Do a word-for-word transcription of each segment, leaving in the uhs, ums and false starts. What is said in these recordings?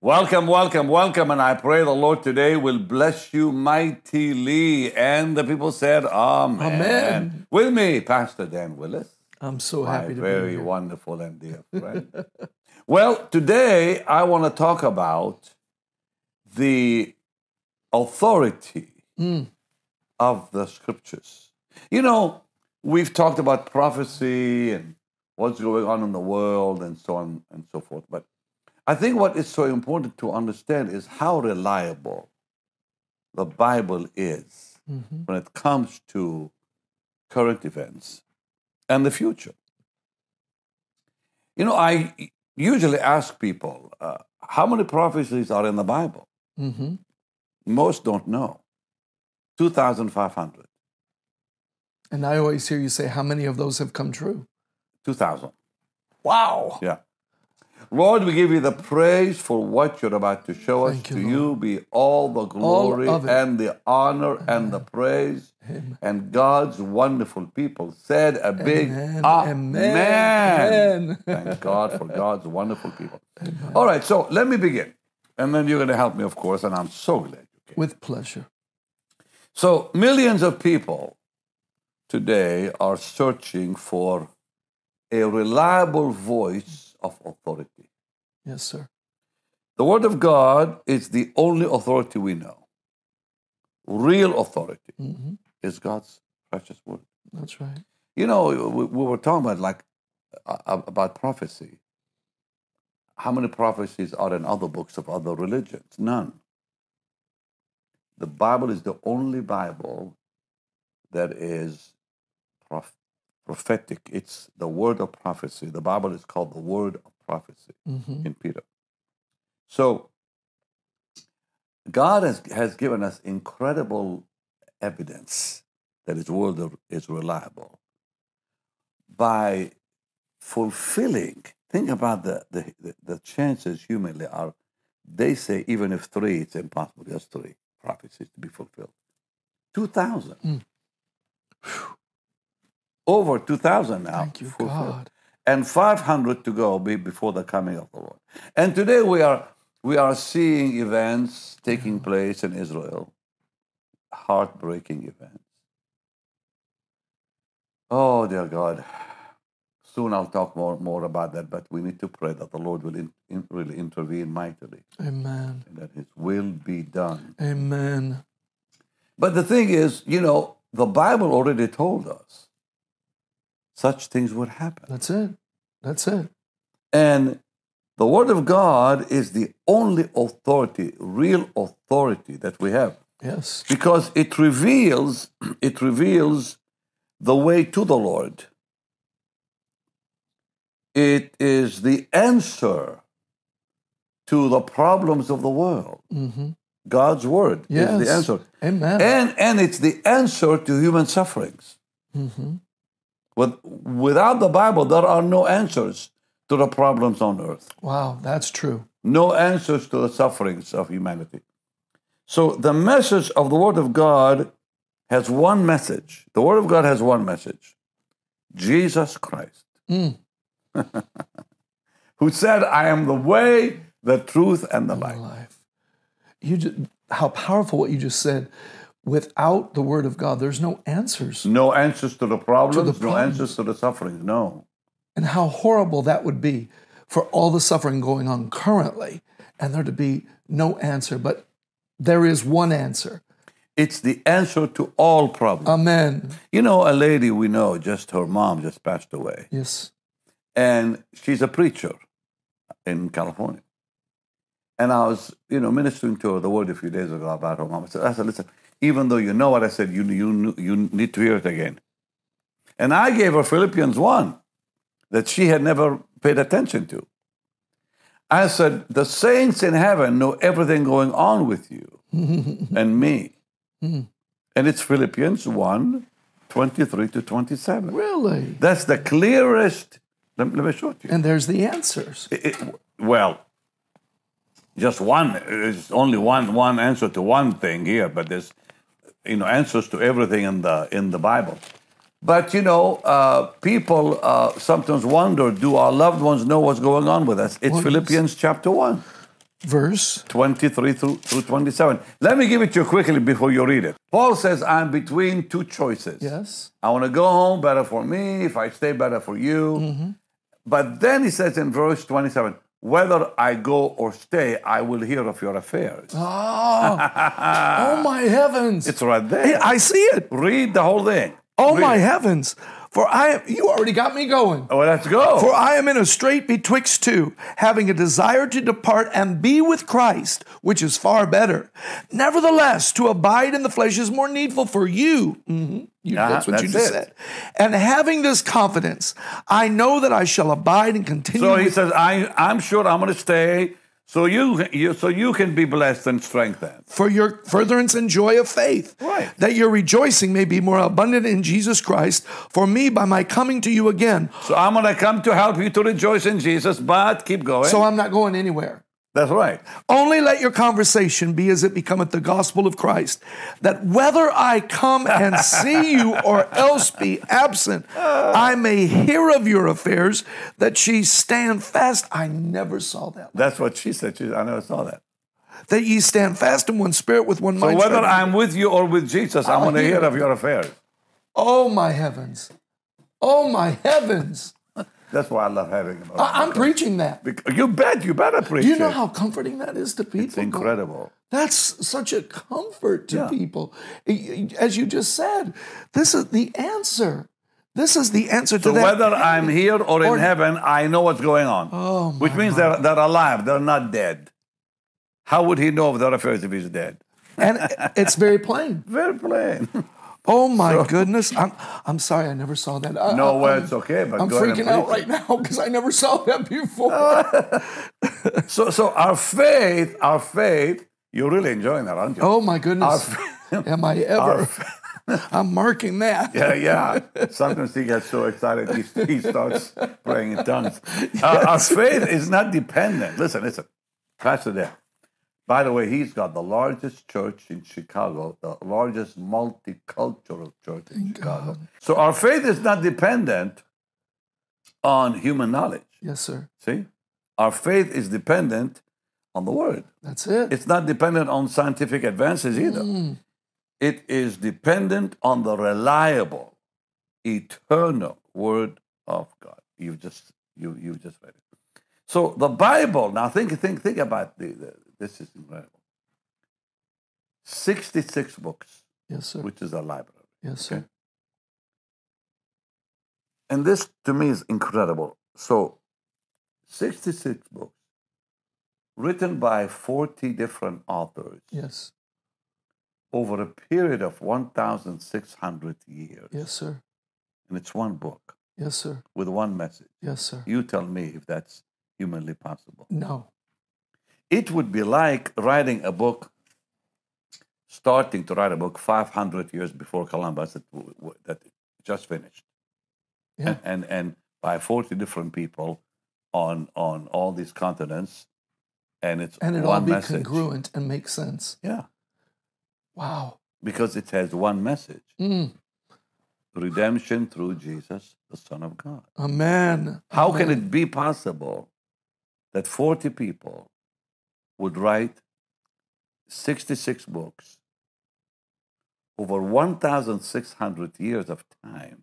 Welcome, welcome, welcome. And I pray the Lord today will bless you mightily. And the people said, Amen. Amen. With me, Pastor Dan Willis. I'm so My happy to be very here. wonderful and dear friend. Well, today I want to talk about the authority Mm. of the scriptures. You know, we've talked about prophecy and what's going on in the world and so on and so forth. But I think what is so important to understand is how reliable the Bible is hmm when it comes to current events and the future. You know, I usually ask people, uh, how many prophecies are in the Bible? hmm Most don't know. two thousand five hundred. And I always hear you say, how many of those have come true? two thousand. Wow. Yeah. Lord, we give you the praise for what you're about to show us. Thank you, To Lord. you be all the glory of it. and the honor and the praise. Amen. And God's wonderful people said a big Amen. Amen. Amen. Thank God for God's wonderful people. All right, so let me begin. And then you're going to help me, of course, and I'm so glad you came. With pleasure. So millions of people today are searching for a reliable voice of authority. Yes, sir. The Word of God is the only authority we know. Real authority hmm is God's precious Word. That's right. You know, we, we were talking about like uh, about prophecy. How many prophecies are in other books of other religions? None. The Bible is the only Bible that is prof- prophetic. It's the word of prophecy. The Bible is called the word of prophecy hmm in Peter. So God has, has given us incredible evidence that His word is reliable by fulfilling. Think about the, the, the, the chances humanly are. They say even if three, it's impossible. Just three prophecies to be fulfilled. two thousand. Mm. Over two thousand now. Thank you, fulfilled. God. And five hundred to go be before the coming of the Lord. And today we are we are seeing events taking place in Israel, heartbreaking events. Oh, dear God. Soon I'll talk more, more about that, but we need to pray that the Lord will in, in, really intervene mightily Amen. and that His will be done. Amen. But the thing is, you know, the Bible already told us such things would happen. That's it. That's it. And the Word of God is the only authority, real authority that we have, Yes. because it reveals, it reveals the way to the Lord. It is the answer to the problems of the world. hmm God's Word Yes. is the answer. Amen. And, and it's the answer to human sufferings. hmm With, without the Bible, there are no answers to the problems on earth. Wow, that's true. No answers to the sufferings of humanity. So the message of the Word of God has one message. The Word of God has one message. Jesus Christ, Mm. who said, I am the way, the truth, and the My life. life. You just, how powerful what you just said. Without the Word of God, there's no answers. No answers to the problems, To the no problems. answers to the sufferings, no. And how horrible that would be for all the suffering going on currently and there to be no answer. But there is one answer. It's the answer to all problems. Amen. You know, a lady we know, just her mom just passed away. Yes. And she's a preacher in California. And I was, you know, ministering to her the word a few days ago about her mom. I said, I said, listen, even though you know what I said, you, you, you need to hear it again. And I gave her Philippians one that she had never paid attention to. I said, the saints in heaven know everything going on with you and me. And it's Philippians one, twenty-three to twenty-seven. Really? That's the clearest. Let, let me show it to you. And there's the answers. It- it- well, just one. It's only one one answer to one thing here, but there's you know answers to everything in the in the Bible. But you know, uh, people uh, sometimes wonder: do our loved ones know what's going on with us? It's Well, Philippians chapter one. Verse. twenty-three through, through twenty-seven. Let me give it to you quickly before you read it. Paul says, I'm between two choices. Yes. I want to go home, better for me. If I stay, better for you. Mm-hmm. But then he says in verse twenty-seven, whether I go or stay, I will hear of your affairs. Oh, oh my heavens. It's right there. I see it. Read the whole thing. Oh Read my it. heavens. For I am, you already got me going. Oh, let's go. For I am in a strait betwixt two, having a desire to depart and be with Christ, which is far better. Nevertheless, to abide in the flesh is more needful for you. Mm-hmm. You, Uh-huh, that's what you that's just it. said. And having this confidence, I know that I shall abide and continue. So he with- says, I, I'm sure I'm going to stay so you, you, so you can be blessed and strengthened. for your furtherance and joy of faith, Right. that your rejoicing may be more abundant in Jesus Christ, for me by my coming to you again. So I'm going to come to help you to rejoice in Jesus, but keep going. So I'm not going anywhere. That's right. Only let your conversation be as it becometh the gospel of Christ, that whether I come and see you or else be absent, I may hear of your affairs, that ye stand fast. I never saw that. That's what she said. She, I never saw that. That ye stand fast in one spirit with one So mind. whether striving- I'm with you or with Jesus, I'm I'll going to hear hear it. of your affairs. Oh my heavens. Oh my heavens. That's why I love having him. I- I'm preaching that. Bec- You bet. You better preach Do you know it. how comforting that is to people? It's incredible. That's such a comfort to Yeah. people. As you just said, this is the answer. This is the answer to So that. whether I'm here or in Or- heaven, I know what's going on. Oh, my, Which means they're, they're alive. They're not dead. How would he know of their affairs if he's dead? and it's very plain. Very plain. Oh my goodness! I'm I'm sorry, I never saw that. I, No, I, well, I'm- it's okay, but I'm go ahead and freaking out preach right now because I never saw that before. it. So, so our faith, our faith, you're really enjoying that, aren't you? Oh my goodness! Our- Am I ever? I'm marking that. Yeah, yeah. Sometimes he gets so excited he, he starts praying in tongues. Uh, our faith is not dependent. Listen, listen. Pastor there. By the way, he's got the largest church in Chicago, the largest multicultural church in Chicago. God. So our faith is not dependent on human knowledge. Yes, sir. See? Our faith is dependent on the Word. That's it. It's not dependent on scientific advances either. Mm. It is dependent on the reliable, eternal Word of God. You just you you just read it. So the Bible. Now think think think about the, the this is incredible. Sixty-six books, Yes, sir. which is a library, Yes, sir. okay? And this to me is incredible. So, sixty-six books written by forty different authors Yes. over a period of one thousand six hundred years. Yes, sir. And it's one book Yes, sir. with one message. Yes, sir. You tell me if that's humanly possible. No. It would be like writing a book, starting to write a book five hundred years before Columbus that, w- w- that just finished. Yeah. And, and, and by forty different people on, on all these continents. And it's And it one all be message. congruent and make sense. Yeah, Wow. because it has one message. Mm. Redemption through Jesus, the Son of God. Amen. How can Amen. it be possible that forty people would write sixty-six books over one thousand six hundred years of time,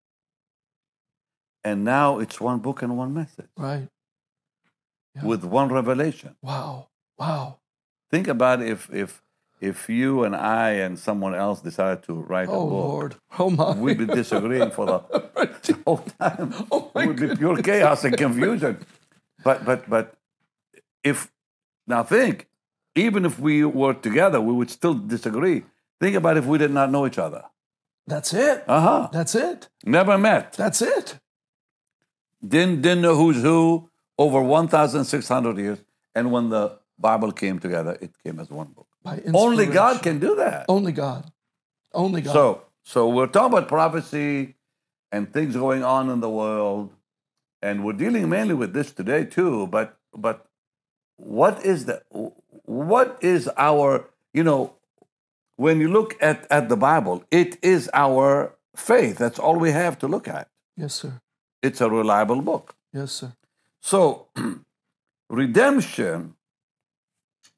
and now it's one book and one message Right. Yeah. with one revelation? Wow. Wow. Think about if if if you and I and someone else decided to write Oh, a book. Lord. Oh, my. We'd be disagreeing for the whole time. Oh, my It would be pure chaos and confusion. But but but if now think, even if we were together, we would still disagree. Think about if we did not know each other. That's it. Uh-huh. That's it. Never met. That's it. Didn't didn't know who's who over one thousand six hundred years. And when the Bible came together, it came as one book. By Only God inspiration. can do that. Only God. Only God. So, so we're talking about prophecy and things going on in the world, and we're dealing mainly with this today too. But, but what is the what is our you know when you look at at the Bible, it is our faith. That's all we have to look at. Yes, sir. It's a reliable book. Yes, sir. So, redemption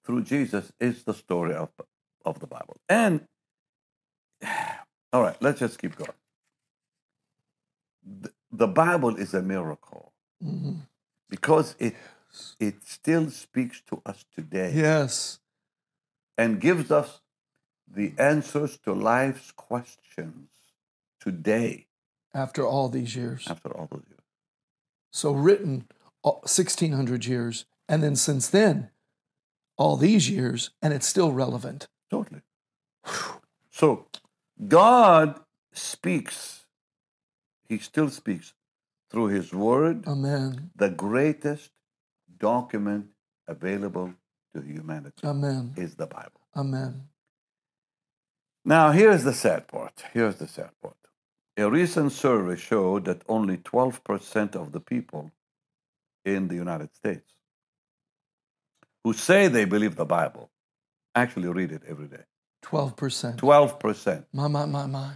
through Jesus is the story of, of the Bible. And, all right, let's just keep going. The, the Bible is a miracle Mhm. because it, it still speaks to us today. Yes. And gives us the answers to life's questions today. After all these years. After all those years. So written sixteen hundred years, and then since then, all these years, and it's still relevant. Totally. So God speaks. He still speaks through His Word. Amen. The greatest document available to humanity. Amen. Is the Bible. Amen. Now, here's the sad part. Here's the sad part. A recent survey showed that only twelve percent of the people in the United States who say they believe the Bible actually read it every day. twelve percent. twelve percent. My, my, my, my.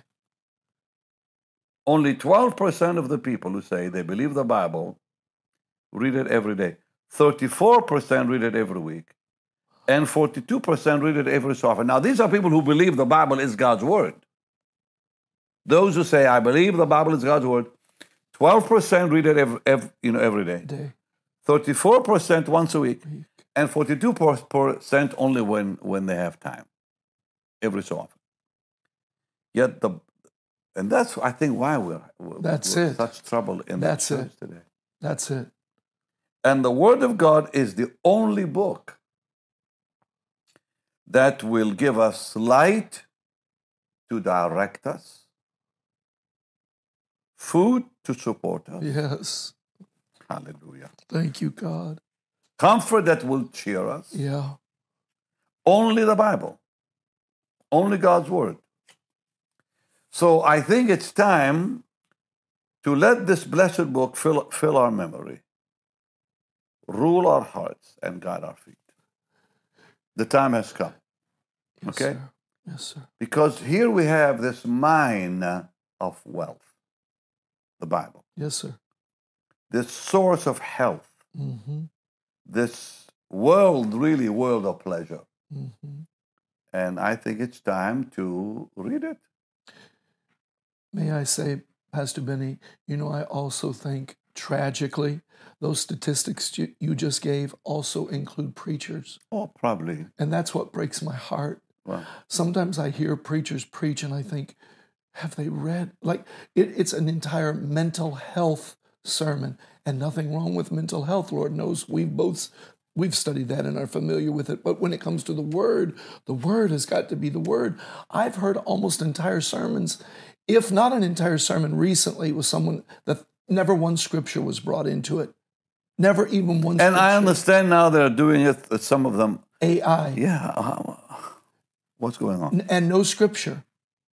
Only twelve percent of the people who say they believe the Bible read it every day. thirty-four percent read it every week. And forty-two percent read it every so often. Now, these are people who believe the Bible is God's Word. Those who say, I believe the Bible is God's Word, twelve percent read it every, every, you know, every day. Day. thirty-four percent once a week. Week. And forty-two percent only when, when they have time. Every so often. Yet the, and that's, I think, why we're, we're, That's we're it. such trouble in That's the church it. today. That's it. And the Word of God is the only book that will give us light to direct us, food to support us. Yes. Hallelujah. Thank you, God. Comfort that will cheer us. Yeah. Only the Bible. Only God's Word. So I think it's time to let this blessed book fill, fill our memory, rule our hearts, and guide our feet. The time has come. Yes, Okay? Sir. Yes, sir. Because here we have this mine of wealth, the Bible. Yes, sir. This source of health, Mm-hmm. this world, really world of pleasure. Mm-hmm. And I think it's time to read it. May I say, Pastor Benny, you know, I also think tragically, those statistics you, you just gave also include preachers. Oh, probably. And that's what breaks my heart. Well, Sometimes I hear preachers preach and I think, have they read? Like, it, it's an entire mental health sermon, and nothing wrong with mental health. Lord knows we've both, we've studied that and are familiar with it. But when it comes to the Word, the Word has got to be the Word. I've heard almost entire sermons, if not an entire sermon recently, with someone that never one scripture was brought into it. Never even one scripture. and I understand now they're doing it, that some of them, A I. yeah, uh, what's going on? And no scripture.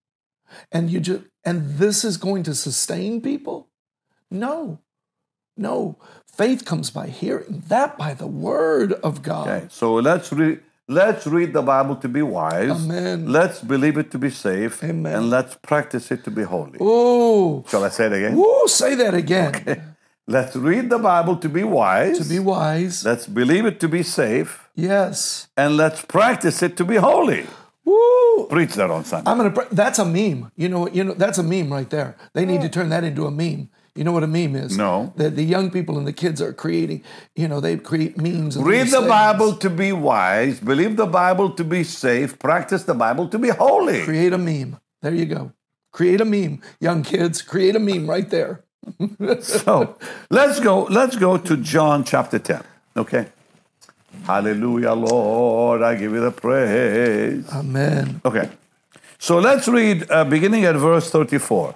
And you just and this is going to sustain people? No. No. Faith comes by hearing, that by the word of God. Okay, so let's read. Let's read the Bible to be wise. Amen. Let's believe it to be safe. Amen. And let's practice it to be holy. Oh. Shall I say it again? Ooh, say that again. Okay. Let's read the Bible to be wise. To be wise. Let's believe it to be safe. Yes. And let's practice it to be holy. Woo. Preach that on Sunday. I'm gonna. Pre- that's a meme. You know. You know. That's a meme right there. They need to turn that into a meme. You know what a meme is? No. The, the young people and the kids are creating. You know, they create memes. of Read these the things. Bible to be wise. Believe the Bible to be safe. Practice the Bible to be holy. Create a meme. There you go. Create a meme, young kids. Create a meme right there. So let's go. Let's go to John chapter ten. Okay. Hallelujah, Lord. I give you the praise. Amen. Okay. So let's read uh, beginning at verse thirty-four.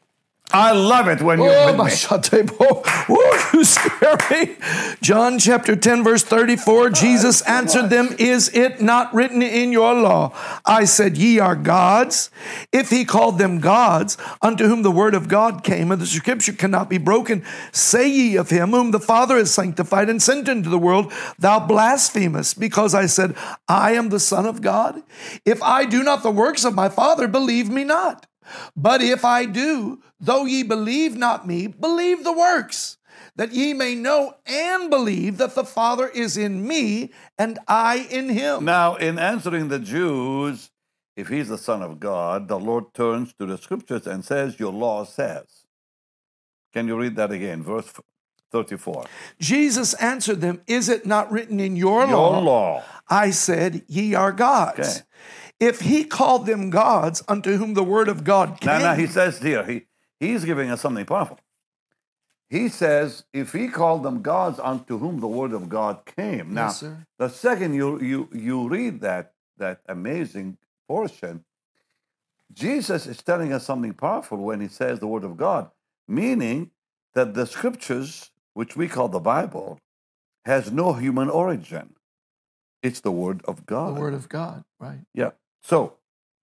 I love it when you're Oh, with my me. shate, oh, you scare me. John chapter ten, verse thirty-four, Jesus answered them, is it not written in your law? I said, ye are gods. If he called them gods, unto whom the word of God came, and the scripture cannot be broken, say ye of him whom the Father has sanctified and sent into the world, thou blasphemest, because I said, I am the Son of God? If I do not the works of my Father, believe me not. But if I do, though ye believe not me, believe the works, that ye may know and believe that the Father is in me and I in him. Now, in answering the Jews, if he's the Son of God, the Lord turns to the scriptures and says, your law says. Can you read that again? Verse thirty-four. Jesus answered them, is it not written in your, Your law? law. I said, ye are gods. Okay. If he called them gods unto whom the word of God came. Now, now he says here, he, he's giving us something powerful. He says, if he called them gods unto whom the word of God came. Now, Yes, sir. the second you, you, you read that, that amazing portion, Jesus is telling us something powerful when he says the word of God, meaning that the scriptures, which we call the Bible, has no human origin. It's the word of God. The word of God, right. Yeah. So,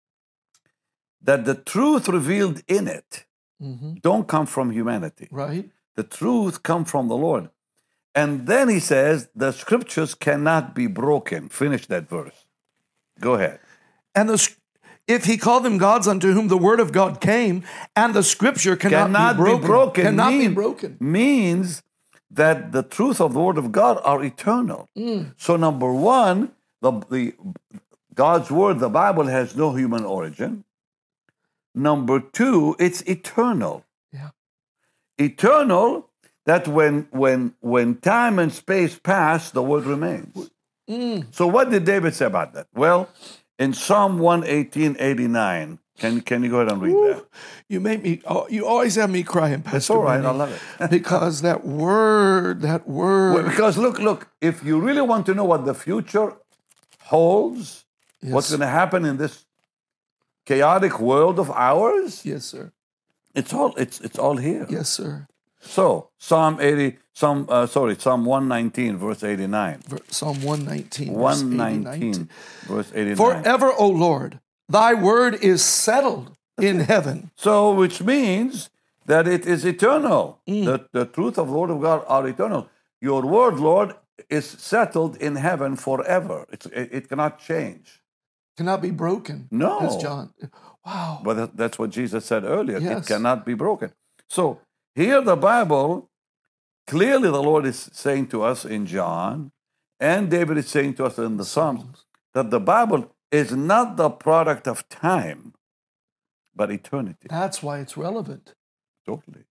that the truth revealed in it Mm-hmm. don't come from humanity. Right. The truth come from the Lord. And then he says, the scriptures cannot be broken. Finish that verse. Go ahead. And the, if he called them gods unto whom the word of God came, and the scripture cannot, Cannot be broken. be broken. Cannot mean- be broken. Means that the truth of the word of God are eternal. Mm. So number one, the, the God's word, the Bible, has no human origin. Number two, it's eternal. Yeah. Eternal, that when when when time and space pass, the word remains. Mm. So what did David say about that? Well, in Psalm one eighteen, eighty-nine, can, can you go ahead and read Ooh, that? you make me, oh, you always have me crying, Pastor. It's all right, I Benny, love it. because that word, that word. Well, because look, look, if you really want to know what the future holds, Yes. what's going to happen in this chaotic world of ours, Yes, sir. it's all it's it's all here. Yes, sir. So Psalm eighty, Psalm uh, sorry, Psalm one nineteen, verse eighty-nine. Ver- Psalm one nineteen, verse one eighty-nine. nineteen, verse eighty-nine. Forever, O Lord, thy word is settled in heaven. So, which means that it is eternal. Mm. The, the truth of the word of God are eternal. Your word, Lord, is settled in heaven forever. It's, it, it cannot change. Cannot be broken. No. As John. Wow. But that- that's what Jesus said earlier. Yes. It cannot be broken. So, here the Bible, clearly the Lord is saying to us in John, and David is saying to us in the Psalms, that the Bible is not the product of time, but eternity. That's why it's relevant. Totally.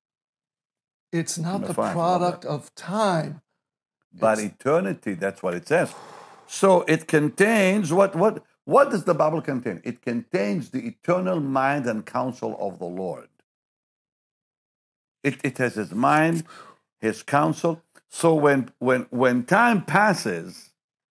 It's not Number the five, I love product of time. But It's- eternity, that's what it says. So it contains, what, what, what does the Bible contain? It contains the eternal mind and counsel of the Lord. It, it has his mind, his counsel. So when, when, when time passes,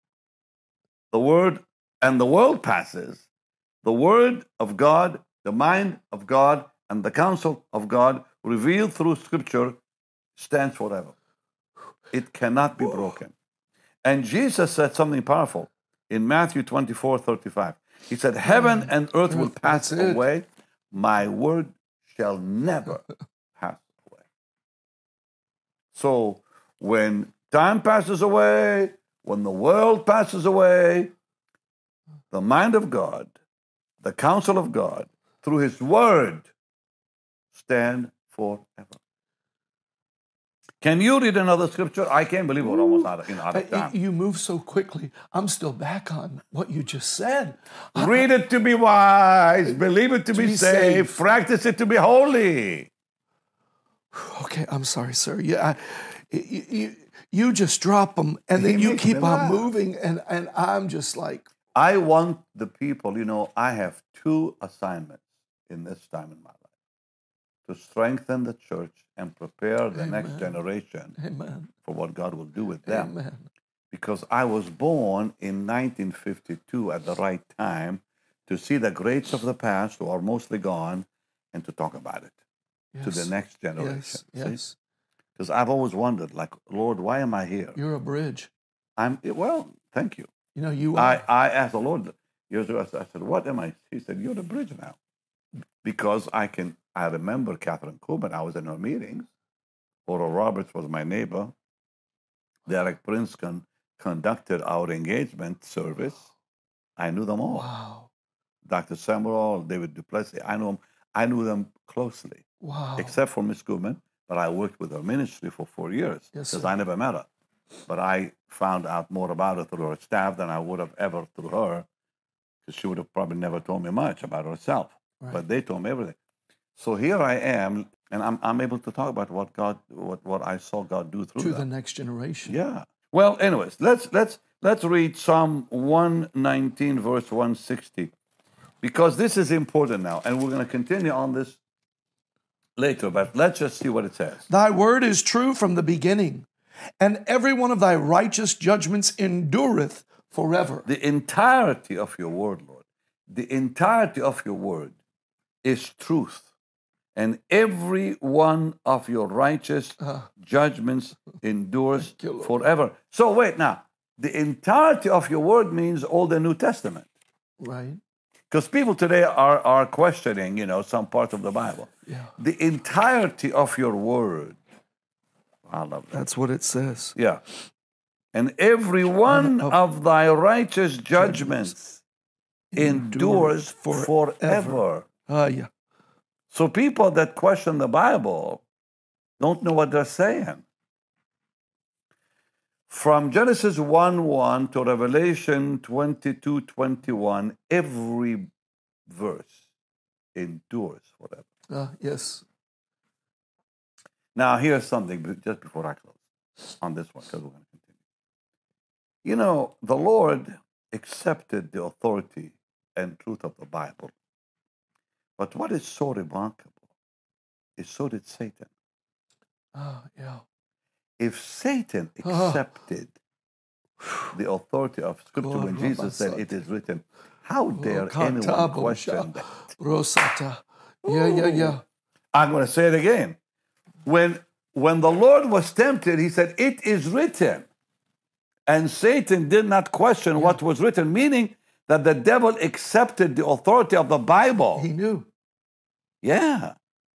the word and the world passes, the word of God, the mind of God, and the counsel of God revealed through Scripture stands forever. It cannot be broken. And Jesus said something powerful in Matthew twenty-four, thirty-five. He said, heaven and earth will pass That's it. away. My word shall never pass away. So when time passes away, when the world passes away, the mind of God, the counsel of God, through his word, stand forever. Can you read another scripture? I can't believe we're almost out of, in out of Uh, time. You move so quickly. I'm still back on what you just said. Read it to be wise, believe it to, To be, be safe, safe. practice it to be holy. Okay, I'm sorry, sir. You, I, you, you, you just drop them, and then He you makes keep me on laugh. moving, and, and I'm just like, I want the people, you know, I have two assignments in this time in my life. To strengthen the church and prepare the next Amen. generation amen, for what God will do with them. amen. Because I was born in nineteen fifty-two at the right time to see the greats of the past who are mostly gone and to talk about it to the Yes, next generation. yes, yes. Because I've always wondered, like, Lord, why am I here? You're a bridge. I'm well, thank you. You know, you I, are. I asked the Lord years ago, I said, what am I? He said, you're the bridge now. Because I can, I remember Catherine Kuhlman, I was in her meetings. Oral Roberts was my neighbor. Derek Prince con- conducted our engagement service. I knew them all. Wow, Doctor Samuel, David Duplessis, I knew them, I knew them closely, wow. except for Miss Kuhlman. but I worked with her ministry for four years Yes, because sir. I never met her. But I found out more about her through her staff than I would have ever through her, because she would have probably never told me much about herself. Right. But they told me everything. So here I am, and I'm I'm able to talk about what God, what, what I saw God do through To them. the next generation. Yeah. Well, anyways, let's let's let's read Psalm one nineteen, verse one sixty, because this is important now, and we're going to continue on this later. But let's just see what it says. Thy word is true from the beginning, and every one of thy righteous judgments endureth forever. The entirety of your word, Lord, the entirety of your word is truth, and every one of your righteous Uh, judgments endures Thank you, Lord. forever. So wait now, the entirety of your word means all the New Testament. right? Because people today are, are questioning, you know, some parts of the Bible. Yeah. The entirety of your word. I love that. That's what it says. Yeah. And every one of- of thy righteous judgments endures Endures forever. forever. Ah, yeah. So people that question the Bible don't know what they're saying. From Genesis one one to Revelation twenty-two twenty-one, every verse endures forever. Ah, yes. Now, here's something be- just before I close on this one, because we're going to continue. You know, the Lord accepted the authority and truth of the Bible. But what is so remarkable is so did Satan. Ah, yeah. If Satan Ah. accepted the authority of Scripture when Jesus said, it is written, how dare anyone question that? Rosata. Yeah, yeah, yeah. I'm going to say it again. When, when the Lord was tempted, he said, it is written. And Satan did not question what was written, meaning that the devil accepted the authority of the Bible. He knew. Yeah.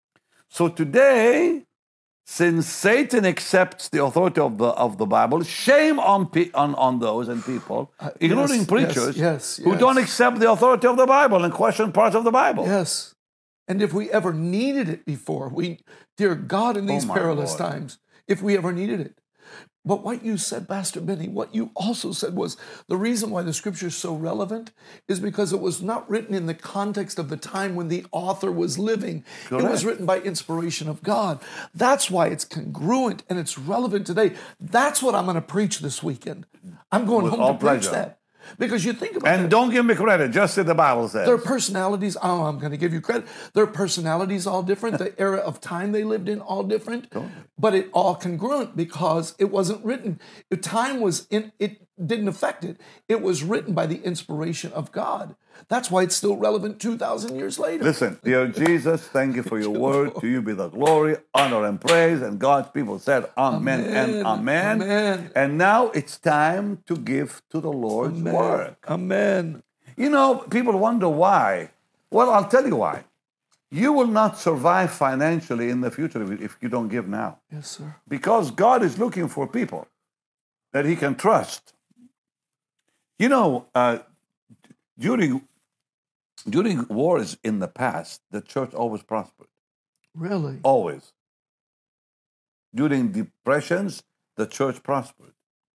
So today, since Satan accepts the authority of the of the Bible, shame on pe- on, on those and people, Uh, including yes, preachers, yes, yes, who yes. don't accept the authority of the Bible and question parts of the Bible. Yes. And if we ever needed it before, we, dear God, in these Oh, my perilous Lord. times, if we ever needed it. But what you said, Pastor Benny, what you also said was the reason why the scripture is so relevant is because it was not written in the context of the time when the author was living. It was Correct. written by inspiration of God. That's why it's congruent and it's relevant today. That's what I'm going to preach this weekend. I'm going With home all to preach pleasure. that. Because you think about And it. don't give me credit, just say the Bible says. Their personalities, oh, I'm going to give you credit. Their personalities all different. The era of time they lived in all different. But it all congruent because it wasn't written. The time was in, it didn't affect it. It was written by the inspiration of God. That's why it's still relevant two thousand years later. Listen, dear Jesus, thank you for your word. To you be the glory, honor, and praise. And God's people said, Amen, and Amen. Amen. And now it's time to give to the Lord's Amen. work. Amen. You know, people wonder why. Well, I'll tell you why. You will not survive financially in the future if if you don't give now. Yes, sir. Because God is looking for people that He can trust. You know, uh, during during wars in the past, the church always prospered. Really? Always. During depressions, the church prospered.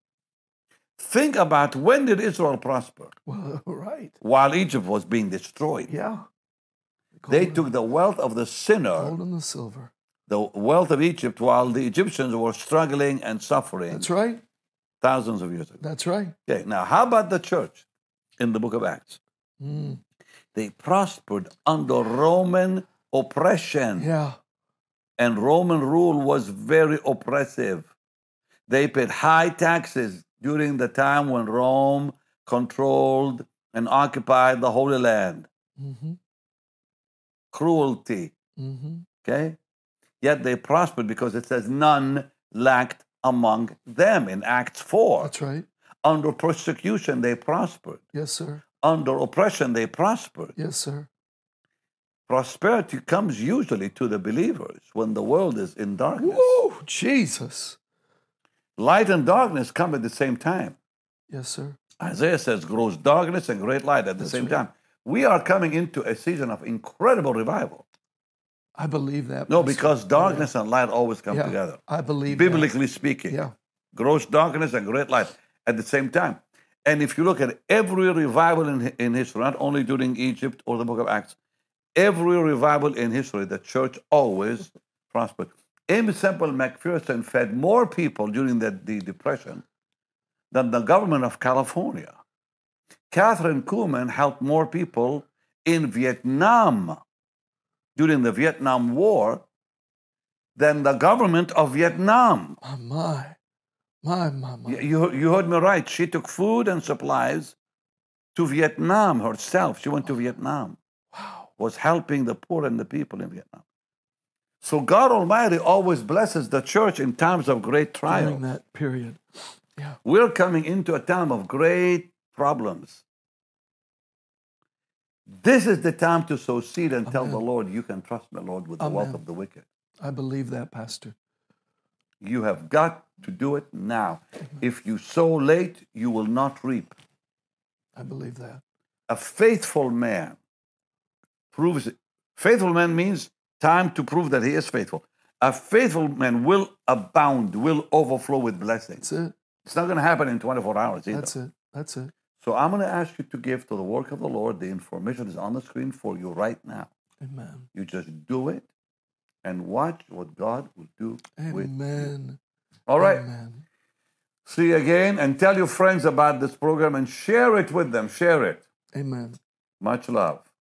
Think about, when did Israel prosper? Well, right. While Egypt was being destroyed. Yeah. They Gold- took the wealth of the sinner, gold and the silver. the wealth of Egypt, while the Egyptians were struggling and suffering That's right. thousands of years ago. That's right. Okay, now how about the church in the book of Acts? Mm. They prospered under Roman oppression, Yeah. and Roman rule was very oppressive. They paid high taxes during the time when Rome controlled and occupied the Holy Land. Mm-hmm. Cruelty, Mm-hmm. okay? Yet they prospered because it says none lacked among them in Acts four. That's right. Under persecution, they prospered. Yes, sir. Under oppression, they prospered. Yes, sir. Prosperity comes usually to the believers when the world is in darkness. Woo! Jesus. Light and darkness come at the same time. Yes, sir. Isaiah says, grows darkness and great light at the That's same right. time. We are coming into a season of incredible revival. I believe that. No, Pastor. because darkness and light always come Yeah, together. I believe that. Biblically speaking. Yeah. Gross darkness and great light at the same time. And if you look at every revival in, in history, not only during Egypt or the book of Acts, every revival in history, the church always prospered. Aimee Semple McPherson fed more people during the, the Depression than the government of California. Catherine Kuhlman helped more people in Vietnam during the Vietnam War than the government of Vietnam. Oh, my. My, my, my. You, you heard me right. She took food and supplies to Vietnam herself. She went to Vietnam. Wow. Was helping the poor and the people in Vietnam. So God Almighty always blesses the church in times of great trials. During that period. Yeah. We're coming into a time of great problems. This is the time to sow seed and tell the Lord, you can trust me, Lord, with the Amen. wealth of the wicked. I believe that, Pastor. You have got to do it now. If you sow late, you will not reap. I believe that. A faithful man proves it. Faithful man means time to prove that he is faithful. A faithful man will abound, will overflow with blessings. That's it. It's not going to happen in twenty-four hours either. That's it. That's it. So I'm going to ask you to give to the work of the Lord. The information is on the screen for you right now. Amen. You just do it and watch what God will do with you. Amen. All right. Amen. See you again, and tell your friends about this program and share it with them. Share it. Amen. Much love.